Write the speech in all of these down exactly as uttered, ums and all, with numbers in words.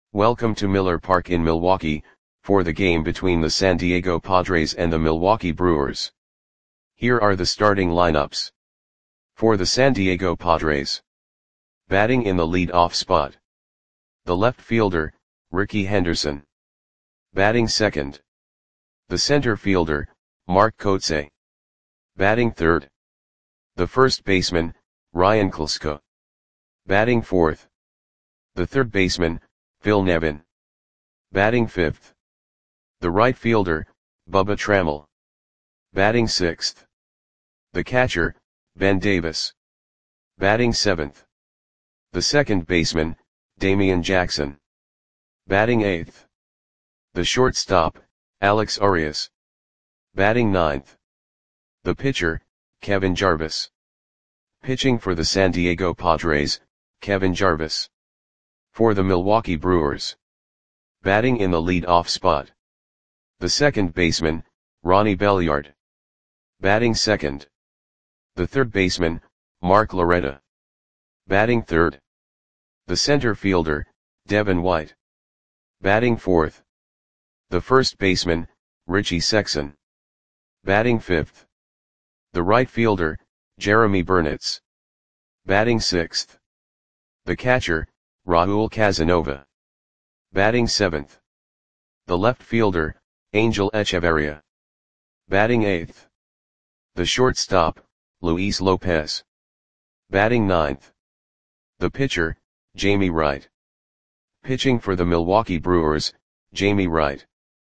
Welcome to Miller Park in Milwaukee, for the game between the San Diego Padres and the Milwaukee Brewers. Here are the starting lineups. For the San Diego Padres. Batting in the lead-off spot. The left fielder, Rickey Henderson. Batting second. The center fielder, Mark Kotsay. Batting third. The first baseman, Ryan Klesko. Batting fourth. The third baseman, Phil Nevin. Batting fifth. The right fielder, Bubba Trammell. Batting sixth. The catcher, Ben Davis. Batting seventh. The second baseman, Damian Jackson. Batting eighth. The shortstop, Alex Arias. Batting ninth. The pitcher, Kevin Jarvis. Pitching for the San Diego Padres, Kevin Jarvis. For the Milwaukee Brewers. Batting in the lead-off spot. The second baseman, Ronnie Belliard. Batting second. The third baseman, Mark Loretta. Batting third. The center fielder, Devin White. Batting fourth. The first baseman, Richie Sexson. Batting fifth. The right fielder, Jeremy Burnitz. Batting sixth. The catcher, Raul Casanova. Batting seventh. The left fielder, Angel Echeverria. Batting eighth. The shortstop, Luis Lopez. Batting ninth. The pitcher, Jamie Wright. Pitching for the Milwaukee Brewers, Jamie Wright.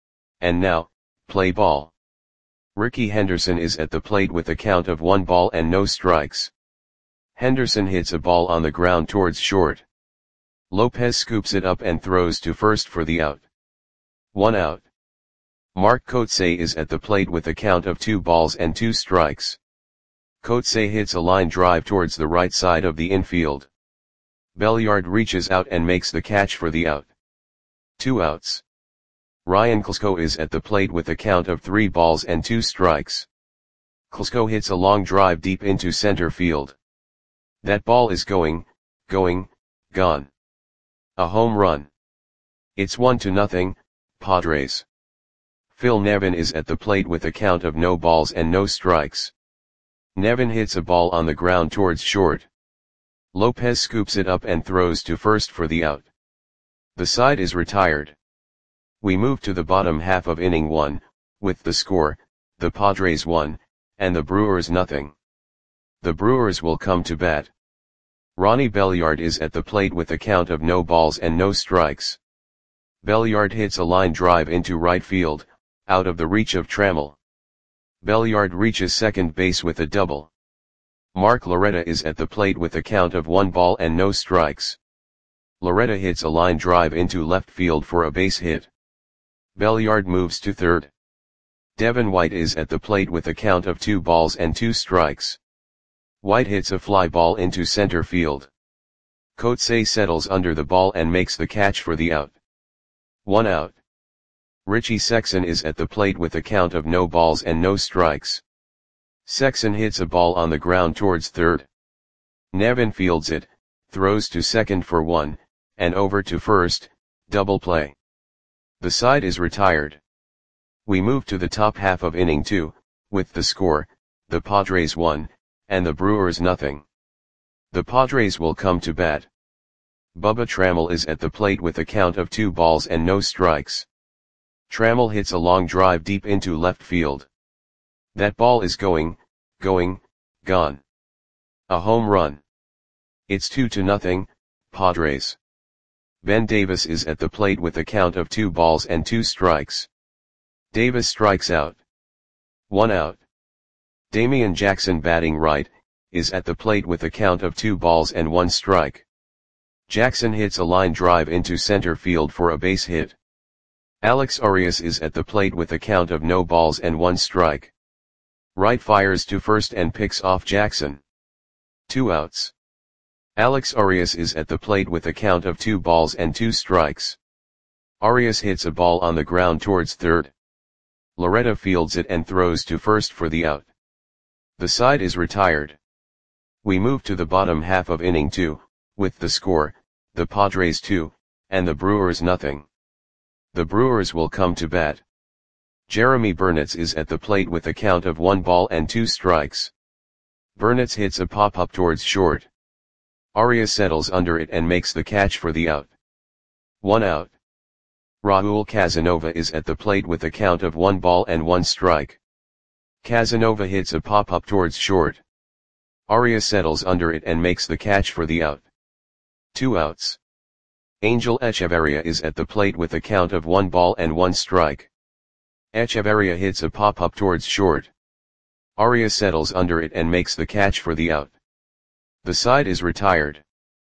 And now, play ball. Rickey Henderson is at the plate with a count of one ball and no strikes. Henderson hits a ball on the ground towards short. Lopez scoops it up and throws to first for the out. One out. Mark Kotsay is at the plate with a count of two balls and two strikes. Kotsay hits a line drive towards the right side of the infield. Belliard reaches out and makes the catch for the out. Two outs. Ryan Klesko is at the plate with a count of three balls and two strikes. Klesko hits a long drive deep into center field. That ball is going, going, gone. A home run. It's one to nothing, Padres. Phil Nevin is at the plate with a count of no balls and no strikes. Nevin hits a ball on the ground towards short. Lopez scoops it up and throws to first for the out. The side is retired. We move to the bottom half of inning one, with the score, the Padres one, and the Brewers nothing. The Brewers will come to bat. Ronnie Belliard is at the plate with a count of no balls and no strikes. Belliard hits a line drive into right field, out of the reach of Trammell. Belliard reaches second base with a double. Mark Loretta is at the plate with a count of one ball and no strikes. Loretta hits a line drive into left field for a base hit. Belliard moves to third. Devin White is at the plate with a count of two balls and two strikes. White hits a fly ball into center field. Kotsay settles under the ball and makes the catch for the out. One out. Richie Sexson is at the plate with a count of no balls and no strikes. Sexson hits a ball on the ground towards third. Nevin fields it, throws to second for one, and over to first, double play. The side is retired. We move to the top half of inning two, with the score, the Padres one, and the Brewers nothing. The Padres will come to bat. Bubba Trammell is at the plate with a count of two balls and no strikes. Trammell hits a long drive deep into left field. That ball is going, going, gone. A home run. It's two to nothing, Padres. Ben Davis is at the plate with a count of two balls and two strikes. Davis strikes out. One out. Damian Jackson, batting right, is at the plate with a count of two balls and one strike. Jackson hits a line drive into center field for a base hit. Alex Arias is at the plate with a count of no balls and one strike. Wright fires to first and picks off Jackson. Two outs. Alex Arias is at the plate with a count of two balls and two strikes. Arias hits a ball on the ground towards third. Loretta fields it and throws to first for the out. The side is retired. We move to the bottom half of inning two, with the score, the Padres two, and the Brewers nothing. The Brewers will come to bat. Jeremy Burnitz is at the plate with a count of one ball and two strikes. Burnitz hits a pop-up towards short. Arias settles under it and makes the catch for the out. One out. Raul Casanova is at the plate with a count of one ball and one strike. Casanova hits a pop-up towards short. Arias settles under it and makes the catch for the out. Two outs. Angel Echeverria is at the plate with a count of one ball and one strike. Echeverria hits a pop-up towards short. Arias settles under it and makes the catch for the out. The side is retired.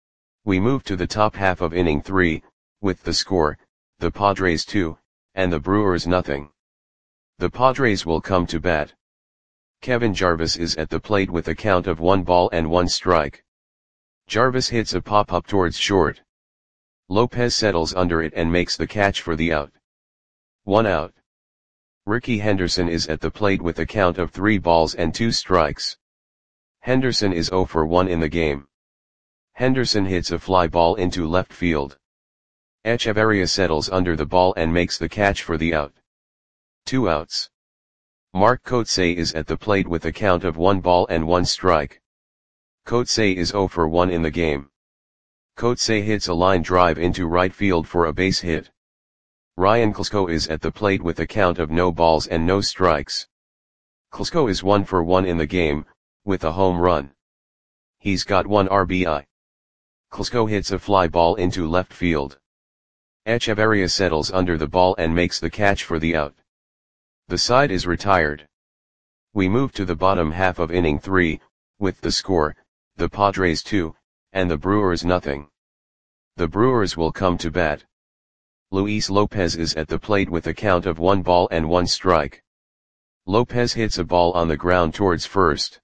We move to the top half of inning three, with the score, the Padres two, and the Brewers nothing. The Padres will come to bat. Kevin Jarvis is at the plate with a count of one ball and one strike. Jarvis hits a pop-up towards short. Lopez settles under it and makes the catch for the out. One out. Ricky Henderson is at the plate with a count of three balls and two strikes. Henderson is zero for one in the game. Henderson hits a fly ball into left field. Echeverria settles under the ball and makes the catch for the out. Two outs. Mark Kotsay is at the plate with a count of one ball and one strike. Kotsay is zero for one in the game. Kotsay hits a line drive into right field for a base hit. Ryan Klesko is at the plate with a count of no balls and no strikes. Klesko is one for one in the game, with a home run. He's got one R B I. Klesko hits a fly ball into left field. Echeverria settles under the ball and makes the catch for the out. The side is retired. We move to the bottom half of inning three, with the score, the Padres two, and the Brewers nothing. The Brewers will come to bat. Luis Lopez is at the plate with a count of one ball and one strike. Lopez hits a ball on the ground towards first.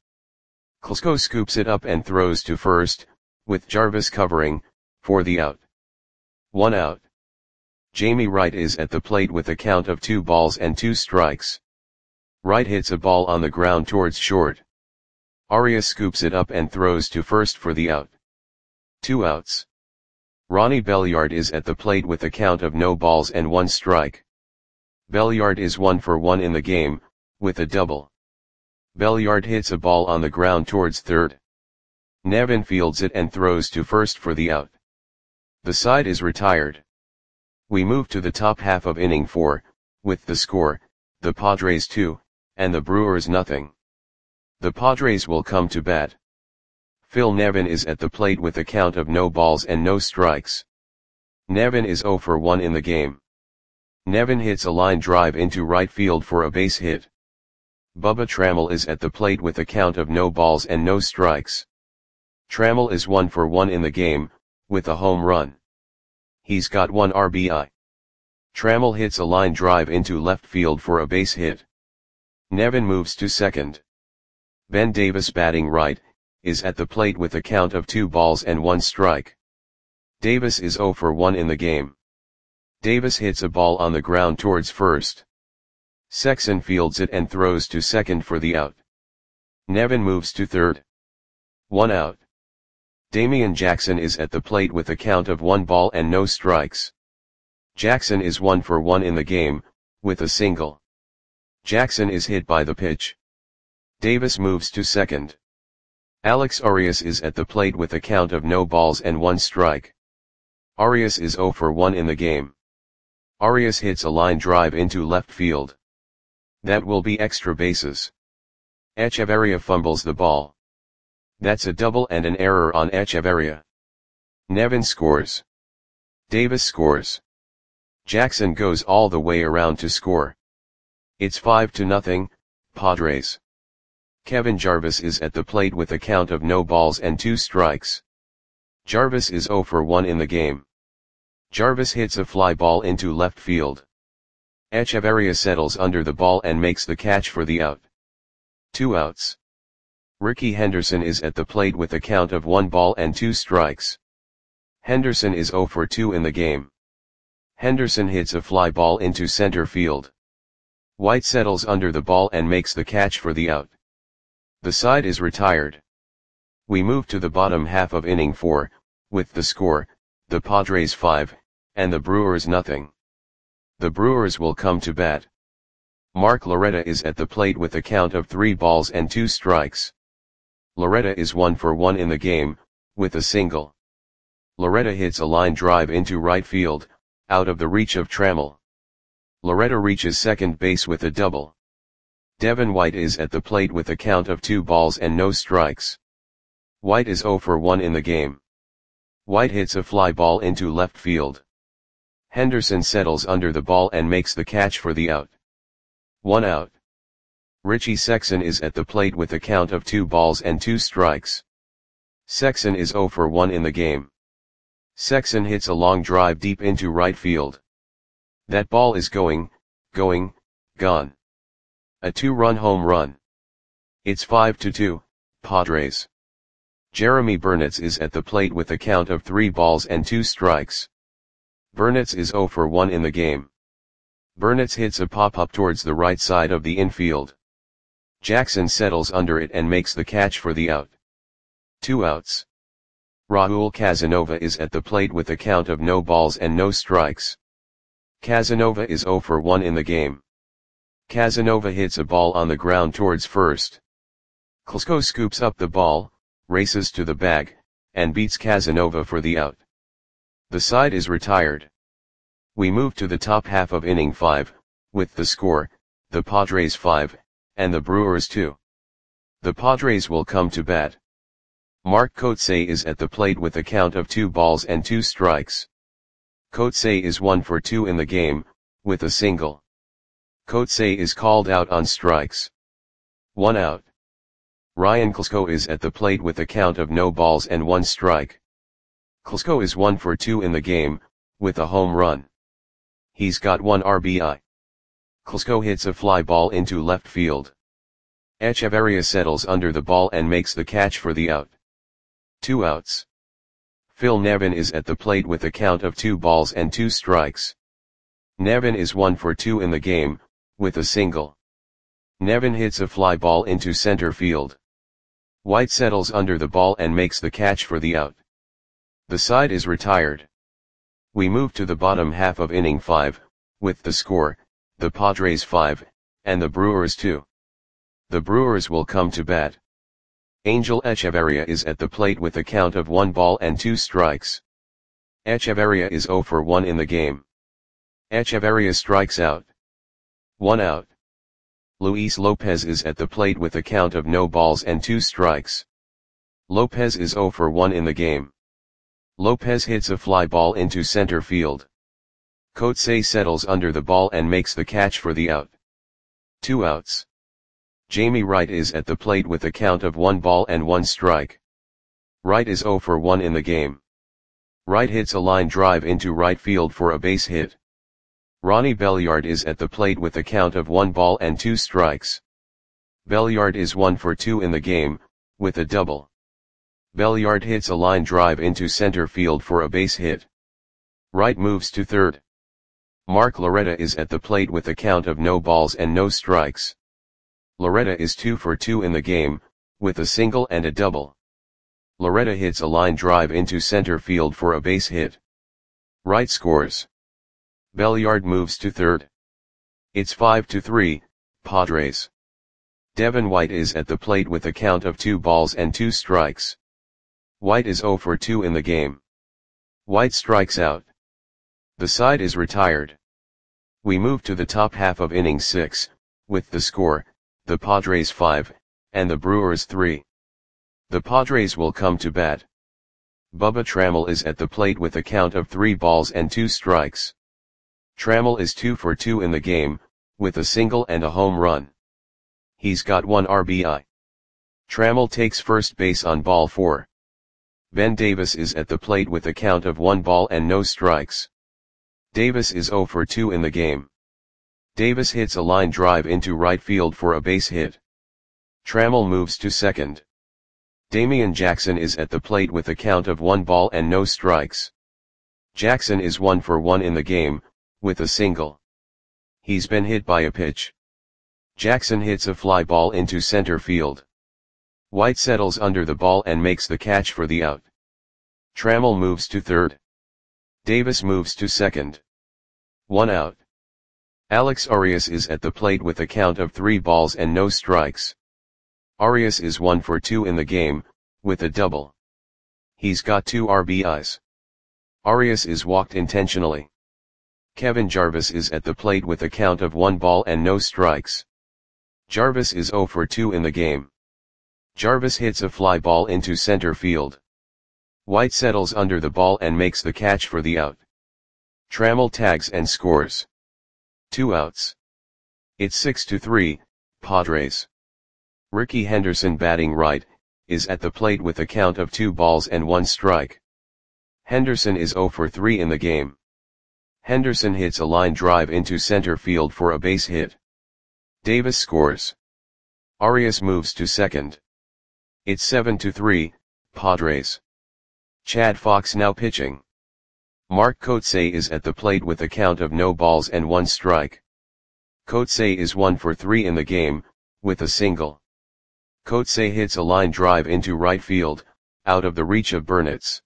Klesko scoops it up and throws to first, with Jarvis covering, for the out. One out. Jamie Wright is at the plate with a count of two balls and two strikes. Wright hits a ball on the ground towards short. Arias scoops it up and throws to first for the out. Two outs. Ronnie Belliard is at the plate with a count of no balls and one strike. Belliard is one for one in the game, with a double. Belliard hits a ball on the ground towards third. Nevin fields it and throws to first for the out. The side is retired. We move to the top half of inning four, with the score, the Padres two, and the Brewers nothing. The Padres will come to bat. Phil Nevin is at the plate with a count of no balls and no strikes. Nevin is zero for one in the game. Nevin hits a line drive into right field for a base hit. Bubba Trammell is at the plate with a count of no balls and no strikes. Trammell is one for one in the game, with a home run. He's got one R B I. Trammell hits a line drive into left field for a base hit. Nevin moves to second. Ben Davis, batting right, is at the plate with a count of two balls and one strike. Davis is zero for one in the game. Davis hits a ball on the ground towards first. Sexson fields it and throws to second for the out. Nevin moves to third. One out. Damian Jackson is at the plate with a count of one ball and no strikes. Jackson is one for one in the game, with a single. Jackson is hit by the pitch. Davis moves to second. Alex Arias is at the plate with a count of no balls and one strike. Arias is zero for one in the game. Arias hits a line drive into left field. That will be extra bases. Echeverria fumbles the ball. That's a double and an error on Echeverria. Nevin scores. Davis scores. Jackson goes all the way around to score. It's five to nothing, Padres. Kevin Jarvis is at the plate with a count of no balls and two strikes. Jarvis is zero for one in the game. Jarvis hits a fly ball into left field. Echeverria settles under the ball and makes the catch for the out. Two outs. Ricky Henderson is at the plate with a count of one ball and two strikes. Henderson is zero for two in the game. Henderson hits a fly ball into center field. White settles under the ball and makes the catch for the out. The side is retired. We move to the bottom half of inning four, with the score, the Padres five, and the Brewers nothing. The Brewers will come to bat. Mark Loretta is at the plate with a count of three balls and two strikes. Loretta is one for one in the game, with a single. Loretta hits a line drive into right field, out of the reach of Trammell. Loretta reaches second base with a double. Devin White is at the plate with a count of two balls and no strikes. White is zero for one in the game. White hits a fly ball into left field. Henderson settles under the ball and makes the catch for the out. One out. Richie Sexson is at the plate with a count of two balls and two strikes. Sexson is zero for one in the game. Sexson hits a long drive deep into right field. That ball is going, going, gone. A two-run home run. It's five to two, Padres. Jeremy Burnitz is at the plate with a count of three balls and two strikes. Burnitz is zero for one in the game. Burnitz hits a pop-up towards the right side of the infield. Jackson settles under it and makes the catch for the out. Two outs. Raul Casanova is at the plate with a count of no balls and no strikes. Casanova is zero for one in the game. Casanova hits a ball on the ground towards first. Klesko scoops up the ball, races to the bag, and beats Casanova for the out. The side is retired. We move to the top half of inning five, with the score, the Padres five, and the Brewers two. The Padres will come to bat. Mark Kotsay is at the plate with a count of two balls and two strikes. Kotsay is one for two in the game, with a single. Kotsay is called out on strikes. One out. Ryan Klesko is at the plate with a count of no balls and one strike. Klesko is one for two in the game, with a home run. He's got one R B I. Klesko hits a fly ball into left field. Echeverria settles under the ball and makes the catch for the out. Two outs. Phil Nevin is at the plate with a count of two balls and two strikes. Nevin is one for two in the game, with a single. Nevin hits a fly ball into center field. White settles under the ball and makes the catch for the out. The side is retired. We move to the bottom half of inning five, with the score, the Padres five, and the Brewers two. The Brewers will come to bat. Angel Echeverria is at the plate with a count of one ball and two strikes. Echeverria is zero for one in the game. Echeverria strikes out. One out. Luis Lopez is at the plate with a count of no balls and two strikes. Lopez is zero for one in the game. Lopez hits a fly ball into center field. Kotsay settles under the ball and makes the catch for the out. Two outs. Jamie Wright is at the plate with a count of one ball and one strike. Wright is zero for one in the game. Wright hits a line drive into right field for a base hit. Ronnie Belliard is at the plate with a count of one ball and two strikes. Belliard is one for two in the game, with a double. Belliard hits a line drive into center field for a base hit. Wright moves to third. Mark Loretta is at the plate with a count of no balls and no strikes. Loretta is two for two in the game, with a single and a double. Loretta hits a line drive into center field for a base hit. Wright scores. Belliard moves to third. It's five to three, Padres. Devin White is at the plate with a count of two balls and two strikes. White is zero for two in the game. White strikes out. The side is retired. We move to the top half of inning six, with the score, the Padres five, and the Brewers three. The Padres will come to bat. Bubba Trammell is at the plate with a count of three balls and two strikes. Trammell is two for two in the game, with a single and a home run. He's got one R B I. Trammell takes first base on ball four. Ben Davis is at the plate with a count of one ball and no strikes. Davis is zero for two in the game. Davis hits a line drive into right field for a base hit. Trammell moves to second. Damian Jackson is at the plate with a count of one ball and no strikes. Jackson is one for one in the game, with a single. He's been hit by a pitch. Jackson hits a fly ball into center field. White settles under the ball and makes the catch for the out. Trammell moves to third. Davis moves to second. One out. Alex Arias is at the plate with a count of three balls and no strikes. Arias is one for two in the game, with a double. He's got two R B Is. Arias is walked intentionally. Kevin Jarvis is at the plate with a count of one ball and no strikes. Jarvis is zero for two in the game. Jarvis hits a fly ball into center field. White settles under the ball and makes the catch for the out. Trammell tags and scores. Two outs. It's six to three, Padres. Ricky Henderson, batting right, is at the plate with a count of two balls and one strike. Henderson is zero for three in the game. Henderson hits a line drive into center field for a base hit. Davis scores. Arias moves to second. It's seven to three, Padres. Chad Fox now pitching. Mark Kotsay is at the plate with a count of no balls and one strike. Kotsay is one for three in the game, with a single. Kotsay hits a line drive into right field, out of the reach of Burnitz.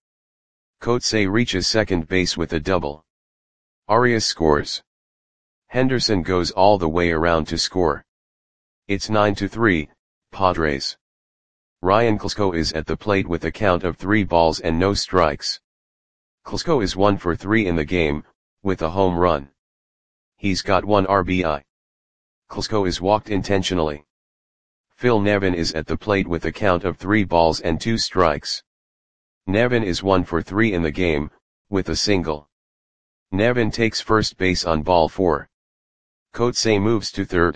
Kotsay reaches second base with a double. Arias scores. Henderson goes all the way around to score. It's nine to three, Padres. Ryan Klesko is at the plate with a count of three balls and no strikes. Klesko is one for three in the game, with a home run. He's got one R B I. Klesko is walked intentionally. Phil Nevin is at the plate with a count of three balls and two strikes. Nevin is one for three in the game, with a single. Nevin takes first base on ball four. Kotsay moves to third.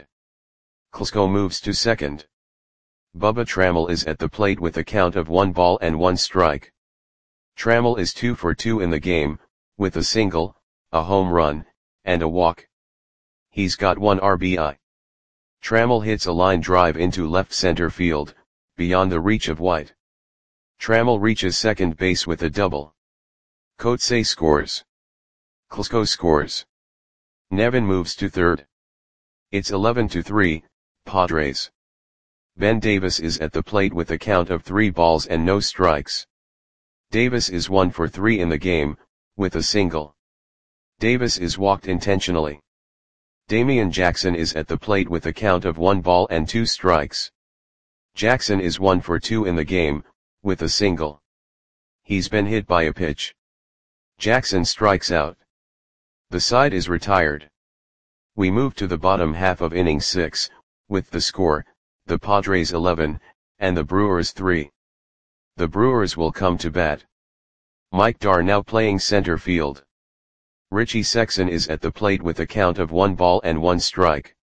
Klesko moves to second. Bubba Trammell is at the plate with a count of one ball and one strike. Trammell is two for two in the game, with a single, a home run, and a walk. He's got one R B I. Trammell hits a line drive into left center field, beyond the reach of White. Trammell reaches second base with a double. Kotsay scores. Klesko scores. Nevin moves to third. It's eleven to three, Padres. Ben Davis is at the plate with a count of three balls and no strikes. Davis is one for three in the game, with a single. Davis is walked intentionally. Damian Jackson is at the plate with a count of one ball and two strikes. Jackson is one for two in the game, with a single. He's been hit by a pitch. Jackson strikes out. The side is retired. We move to the bottom half of inning six, with the score, the Padres eleven, and the Brewers three. The Brewers will come to bat. Mike Dar now playing center field. Richie Sexson is at the plate with a count of one ball and one strike.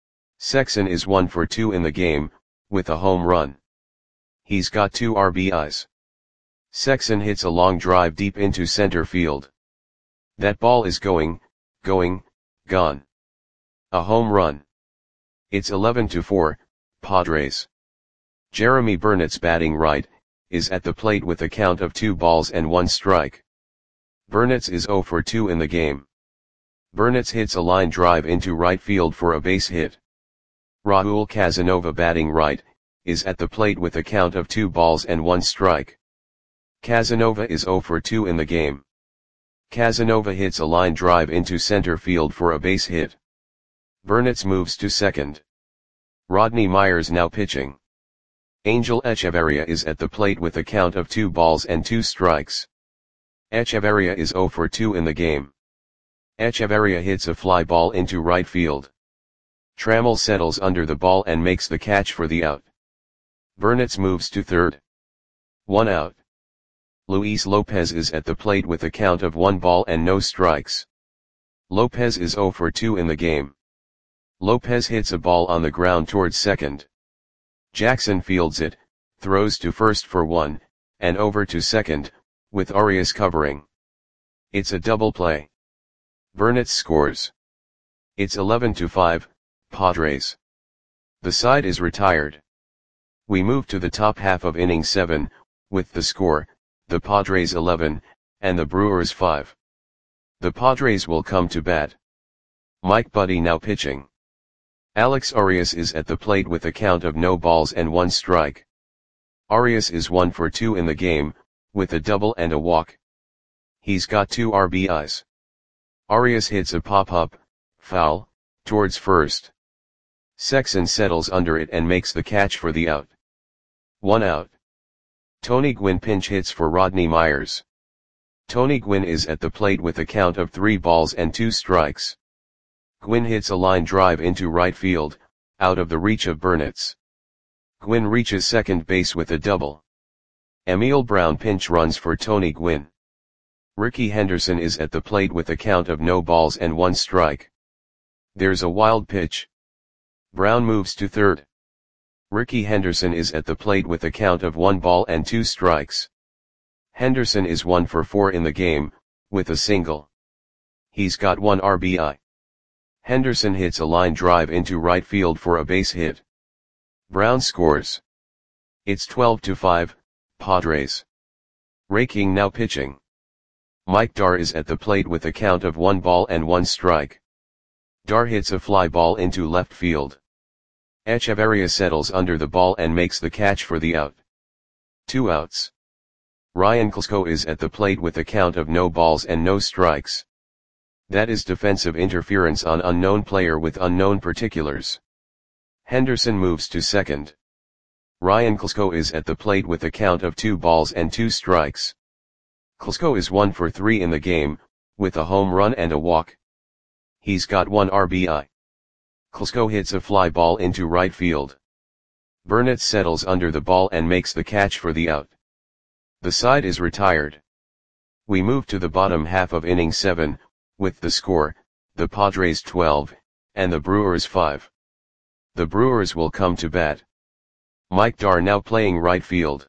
Sexson is one for two in the game, with a home run. He's got two R B Is. Sexson hits a long drive deep into center field. That ball is going, going, gone. A home run. It's eleven to four, Padres. Jeremy Burnitz, batting right, is at the plate with a count of two balls and one strike. Burnitz is zero for two in the game. Burnitz hits a line drive into right field for a base hit. Raul Casanova, batting right, is at the plate with a count of two balls and one strike. Casanova is zero for two in the game. Casanova hits a line drive into center field for a base hit. Burnitz moves to second. Rodney Myers now pitching. Angel Echeverria is at the plate with a count of two balls and two strikes. Echeverria is zero for two in the game. Echeverria hits a fly ball into right field. Trammell settles under the ball and makes the catch for the out. Burnitz moves to third. One out. Luis Lopez is at the plate with a count of one ball and no strikes. Lopez is zero for two in the game. Lopez hits a ball on the ground towards second. Jackson fields it, throws to first for one, and over to second, with Arias covering. It's a double play. Burnitz scores. It's eleven to five, Padres. The side is retired. We move to the top half of inning seven, with the score, the Padres eleven, and the Brewers five. The Padres will come to bat. Mike Buddie now pitching. Alex Arias is at the plate with a count of no balls and one strike. Arias is one for two in the game, with a double and a walk. He's got two R B Is. Arias hits a pop-up, foul, towards first. Sexton settles under it and makes the catch for the out. One out. Tony Gwynn pinch hits for Rodney Myers. Tony Gwynn is at the plate with a count of three balls and two strikes. Gwynn hits a line drive into right field, out of the reach of Burnitz. Gwynn reaches second base with a double. Emil Brown pinch runs for Tony Gwynn. Rickey Henderson is at the plate with a count of no balls and one strike. There's a wild pitch. Brown moves to third. Rickey Henderson is at the plate with a count of one ball and two strikes. Henderson is one for four in the game, with a single. He's got one R B I. Henderson hits a line drive into right field for a base hit. Brown scores. It's twelve to five, Padres. Ray King now pitching. Mike Dar is at the plate with a count of one ball and one strike. Dar hits a fly ball into left field. Echeverria settles under the ball and makes the catch for the out. Two outs. Ryan Klesko is at the plate with a count of no balls and no strikes. That is defensive interference on unknown player with unknown particulars. Henderson moves to second. Ryan Klesko is at the plate with a count of two balls and two strikes. Klesko is one for three in the game, with a home run and a walk. He's got one R B I. Klesko hits a fly ball into right field. Burnitz settles under the ball and makes the catch for the out. The side is retired. We move to the bottom half of inning seven, with the score, the Padres twelve, and the Brewers five. The Brewers will come to bat. Mike Dar now playing right field.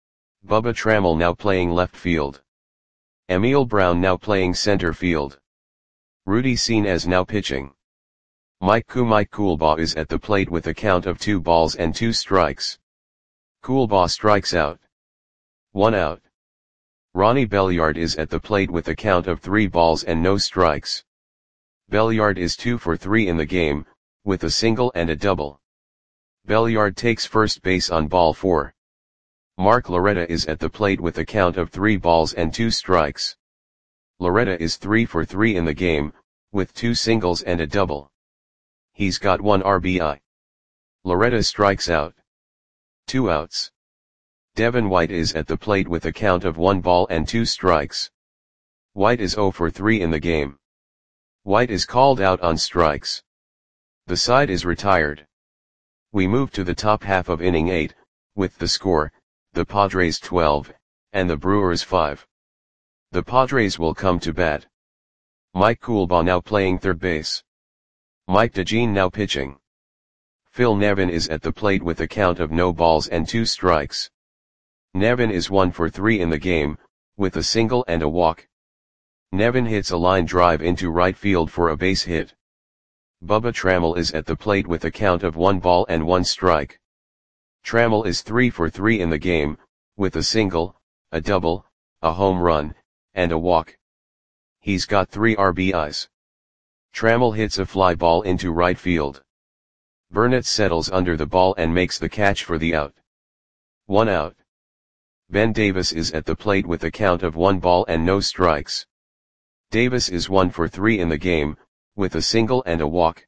Bubba Trammell now playing left field. Emil Brown now playing center field. Rudy Senes now pitching. Mike Ku Mike Coolbaugh is at the plate with a count of two balls and two strikes. Coolbaugh strikes out. One out. Ronnie Belliard is at the plate with a count of three balls and no strikes. Belliard is two for three in the game, with a single and a double. Belliard takes first base on ball four. Mark Loretta is at the plate with a count of three balls and two strikes. Loretta is three for three in the game, with two singles and a double. He's got one R B I. Loretta strikes out. Two outs. Devin White is at the plate with a count of one ball and two strikes. White is zero for three in the game. White is called out on strikes. The side is retired. We move to the top half of inning eight, with the score, the Padres twelve, and the Brewers five. The Padres will come to bat. Mike Coolbaugh now playing third base. Mike DeJean now pitching. Phil Nevin is at the plate with a count of no balls and two strikes. Nevin is one for three in the game, with a single and a walk. Nevin hits a line drive into right field for a base hit. Bubba Trammell is at the plate with a count of one ball and one strike. Trammell is three for three in the game, with a single, a double, a home run, and a walk. He's got three R B Is. Trammell hits a fly ball into right field. Burnitz settles under the ball and makes the catch for the out. One out. Ben Davis is at the plate with a count of one ball and no strikes. Davis is one for three in the game, with a single and a walk.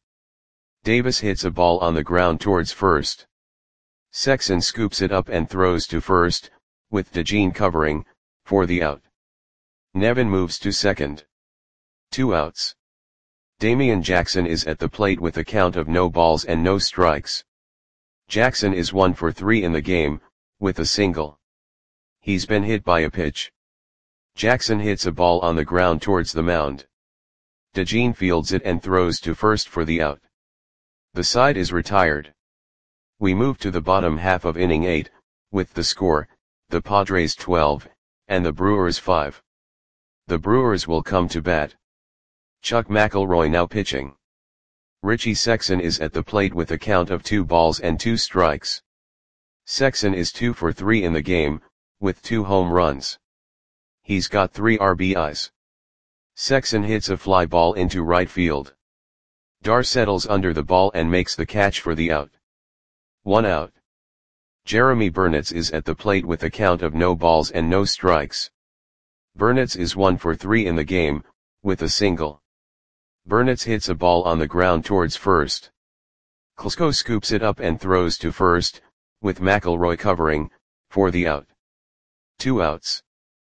Davis hits a ball on the ground towards first. Sexton scoops it up and throws to first, with DeJean covering, for the out. Nevin moves to second. Two outs. Damian Jackson is at the plate with a count of no balls and no strikes. Jackson is one for three in the game, with a single. He's been hit by a pitch. Jackson hits a ball on the ground towards the mound. DeJean fields it and throws to first for the out. The side is retired. We move to the bottom half of inning eight, with the score, the Padres twelve, and the Brewers five. The Brewers will come to bat. Chuck McElroy now pitching. Richie Sexson is at the plate with a count of two balls and two strikes. Sexson is two for three in the game, with two home runs. He's got three R B Is. Sexson hits a fly ball into right field. Dar settles under the ball and makes the catch for the out. One out. Jeremy Burnitz is at the plate with a count of no balls and no strikes. Burnitz is one for three in the game, with a single. Burnitz hits a ball on the ground towards first. Klitschko scoops it up and throws to first, with McIlroy covering, for the out. Two outs.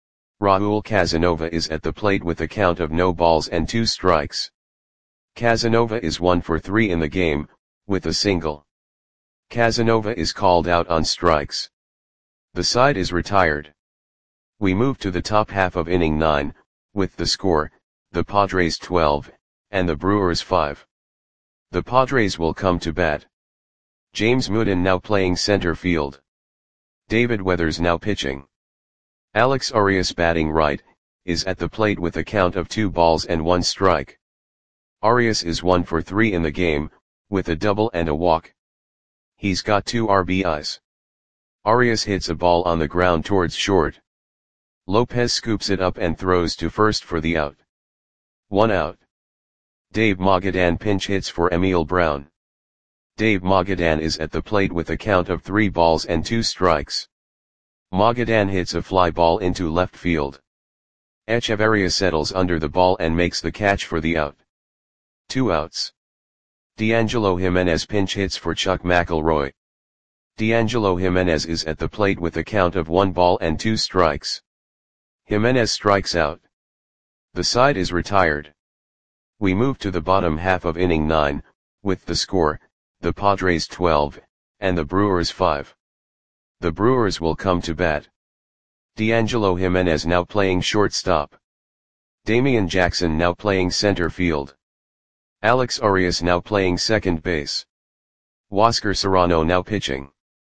Raul Casanova is at the plate with a count of no balls and two strikes. Casanova is one for three in the game, with a single. Casanova is called out on strikes. The side is retired. We move to the top half of inning nine, with the score, the Padres twelve, and the Brewers five. The Padres will come to bat. James Mooden now playing center field. David Weathers now pitching. Alex Arias batting right, is at the plate with a count of two balls and one strike. Arias is one for three in the game, with a double and a walk. He's got two R B Is. Arias hits a ball on the ground towards short. Lopez scoops it up and throws to first for the out. One out. Dave Magadan pinch hits for Emil Brown. Dave Magadan is at the plate with a count of three balls and two strikes. Magadan hits a fly ball into left field. Echeverria settles under the ball and makes the catch for the out. Two outs. D'Angelo Jimenez pinch hits for Chuck McIlroy. D'Angelo Jimenez is at the plate with a count of one ball and two strikes. Jimenez strikes out. The side is retired. We move to the bottom half of inning nine, with the score, the Padres twelve, and the Brewers five. The Brewers will come to bat. D'Angelo Jimenez now playing shortstop. Damian Jackson now playing center field. Alex Arias now playing second base. Huáscar Serrano now pitching.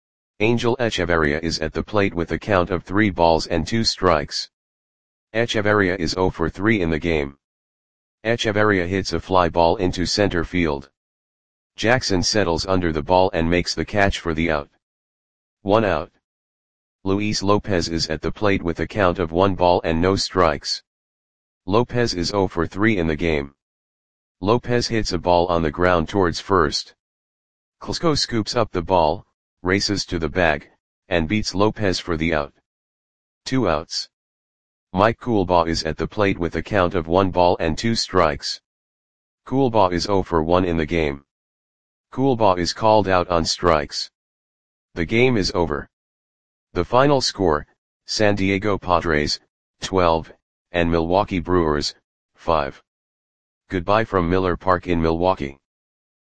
Angel Echeverria is at the plate with a count of three balls and two strikes. Echeverria is zero for three in the game. Echeverria hits a fly ball into center field. Jackson settles under the ball and makes the catch for the out. One out. Luis Lopez is at the plate with a count of one ball and no strikes. Lopez is zero for three in the game. Lopez hits a ball on the ground towards first. Klitschko scoops up the ball, races to the bag, and beats Lopez for the out. Two outs. Mike Coolbaugh is at the plate with a count of one ball and two strikes. Coolbaugh is zero for one in the game. Coolbaugh is called out on strikes. The game is over. The final score, San Diego Padres, twelve, and Milwaukee Brewers, five. Goodbye from Miller Park in Milwaukee.